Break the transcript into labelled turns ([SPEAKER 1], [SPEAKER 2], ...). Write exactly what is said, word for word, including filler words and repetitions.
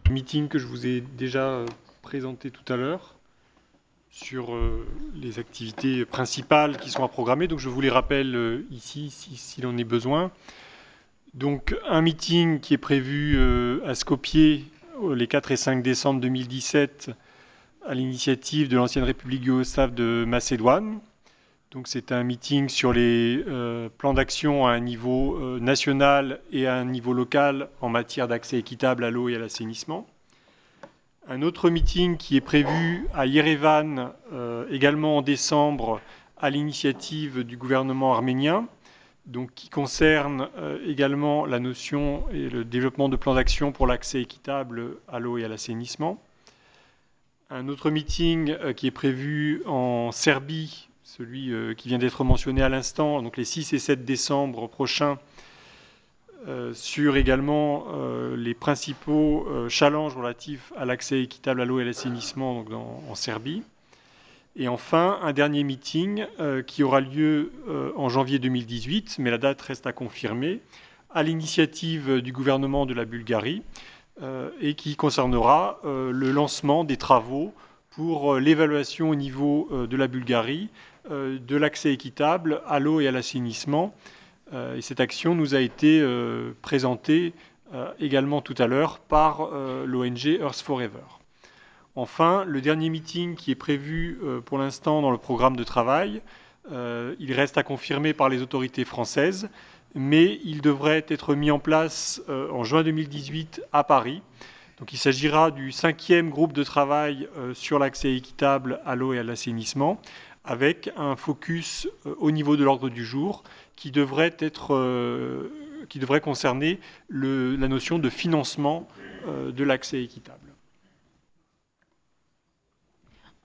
[SPEAKER 1] meeting que je vous ai déjà présenté tout à l'heure sur les activités principales qui sont à programmer. Donc je vous les rappelle ici s'il si, si en est besoin. Donc un meeting qui est prévu à Skopje les quatre et cinq décembre deux mille dix-sept à l'initiative de l'ancienne République yougoslave de Macédoine. Donc c'est un meeting sur les euh, plans d'action à un niveau euh, national et à un niveau local en matière d'accès équitable à l'eau et à l'assainissement. Un autre meeting qui est prévu à Yerevan, euh, également en décembre, à l'initiative du gouvernement arménien, donc qui concerne euh, également la notion et le développement de plans d'action pour l'accès équitable à l'eau et à l'assainissement. Un autre meeting euh, qui est prévu en Serbie, celui euh, qui vient d'être mentionné à l'instant, donc les six et sept décembre prochains, euh, sur également euh, les principaux euh, challenges relatifs à l'accès équitable à l'eau et à l'assainissement donc dans, en Serbie. Et enfin, un dernier meeting euh, qui aura lieu euh, en janvier deux mille dix-huit, mais la date reste à confirmer, à l'initiative du gouvernement de la Bulgarie, euh, et qui concernera euh, le lancement des travaux pour euh, l'évaluation au niveau euh, de la Bulgarie euh, de l'accès équitable à l'eau et à l'assainissement. Euh, et cette action nous a été euh, présentée euh, également tout à l'heure par euh, l'O N G Earth Forever. Enfin, le dernier meeting qui est prévu euh, pour l'instant dans le programme de travail, euh, il reste à confirmer par les autorités françaises, mais il devrait être mis en place euh, en juin deux mille dix-huit à Paris. Donc, il s'agira du cinquième groupe de travail euh, sur l'accès équitable à l'eau et à l'assainissement, avec un focus euh, au niveau de l'ordre du jour qui devrait, être, euh, qui devrait concerner le, la notion de financement euh, de l'accès équitable.